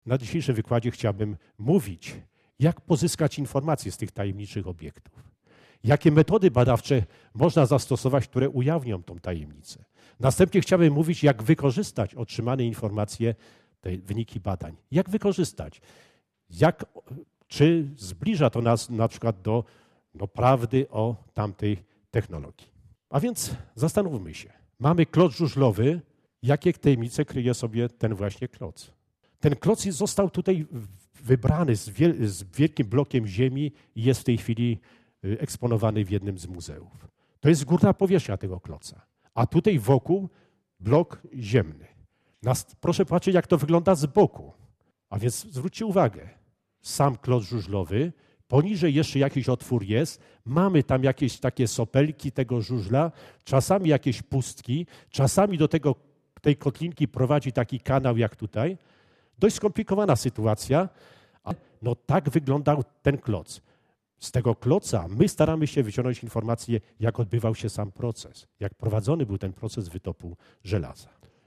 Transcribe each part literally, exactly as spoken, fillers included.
Na dzisiejszym wykładzie chciałbym mówić, jak pozyskać informacje z tych tajemniczych obiektów. Jakie metody badawcze można zastosować, które ujawnią tą tajemnicę. Następnie chciałbym mówić, jak wykorzystać otrzymane informacje, te wyniki badań. Jak wykorzystać? Jak, czy zbliża to nas na przykład do, do prawdy o tamtej technologii. A więc zastanówmy się. Mamy kloc żużlowy. Jakie tajemnice kryje sobie ten właśnie kloc? Ten kloc został tutaj wybrany z, wiel- z wielkim blokiem ziemi i jest w tej chwili eksponowany w jednym z muzeów. To jest górna powierzchnia tego kloca. A tutaj wokół blok ziemny. Nas, proszę patrzeć, jak to wygląda z boku. A więc zwróćcie uwagę. Sam kloc żużlowy, poniżej jeszcze jakiś otwór jest, mamy tam jakieś takie sopelki tego żużla, czasami jakieś pustki, czasami do tego, tej kotlinki prowadzi taki kanał jak tutaj. Dość skomplikowana sytuacja, ale no tak wyglądał ten kloc. Z tego kloca my staramy się wyciągnąć informacje, jak odbywał się sam proces, jak prowadzony był ten proces wytopu żelaza.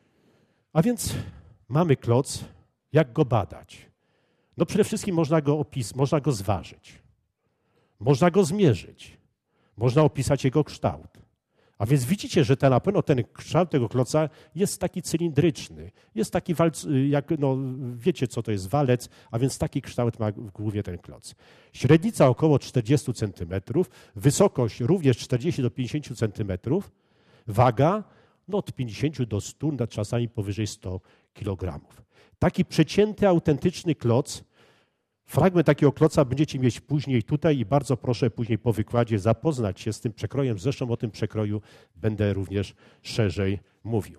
A więc mamy kloc, jak go badać? No przede wszystkim można go opisać, można go zważyć, można go zmierzyć, można opisać jego kształt. A więc widzicie, że ten, na pewno ten kształt tego kloca jest taki cylindryczny. Jest taki, walc, jak, no, wiecie co to jest walec, a więc taki kształt ma w głowie ten kloc. Średnica około czterdzieści centymetrów, wysokość również czterdzieści do pięćdziesięciu centymetrów, waga no, od pięćdziesięciu do stu, czasami powyżej stu kilogramów. Taki przecięty, autentyczny kloc, fragment takiego kloca będziecie mieć później tutaj i bardzo proszę później po wykładzie zapoznać się z tym przekrojem. Zresztą o tym przekroju będę również szerzej mówił.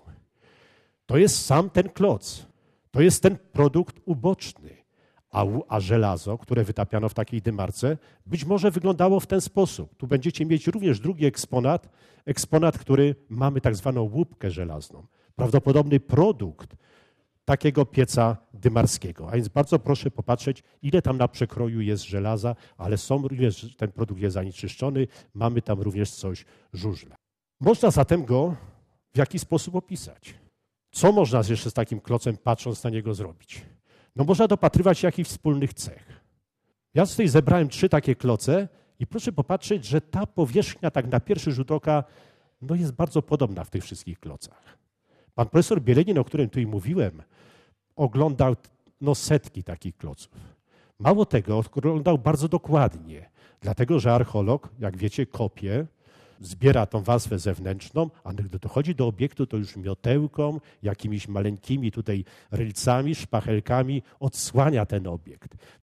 To jest sam ten kloc. To jest ten produkt uboczny. A, a żelazo, które wytapiano w takiej dymarce, być może wyglądało w ten sposób. Tu będziecie mieć również drugi eksponat, eksponat, który mamy tak zwaną łupkę żelazną. Prawdopodobny produkt takiego pieca dymarskiego. A więc bardzo proszę popatrzeć, ile tam na przekroju jest żelaza, ale są również, ten produkt jest zanieczyszczony, mamy tam również coś żużla. Można zatem go w jaki sposób opisać? Co można jeszcze z takim klocem, patrząc na niego, zrobić? No można dopatrywać się jakichś wspólnych cech. Ja tutaj zebrałem trzy takie kloce i proszę popatrzeć, że ta powierzchnia tak na pierwszy rzut oka no jest bardzo podobna w tych wszystkich klocach. Pan profesor Bielenin, o którym tutaj mówiłem, oglądał no, setki takich kloców. Mało tego, oglądał bardzo dokładnie, dlatego że archeolog, jak wiecie, kopie, zbiera tą warstwę zewnętrzną, a gdy dochodzi do obiektu, to już miotełką, jakimiś maleńkimi tutaj rylcami, szpachelkami odsłania ten obiekt.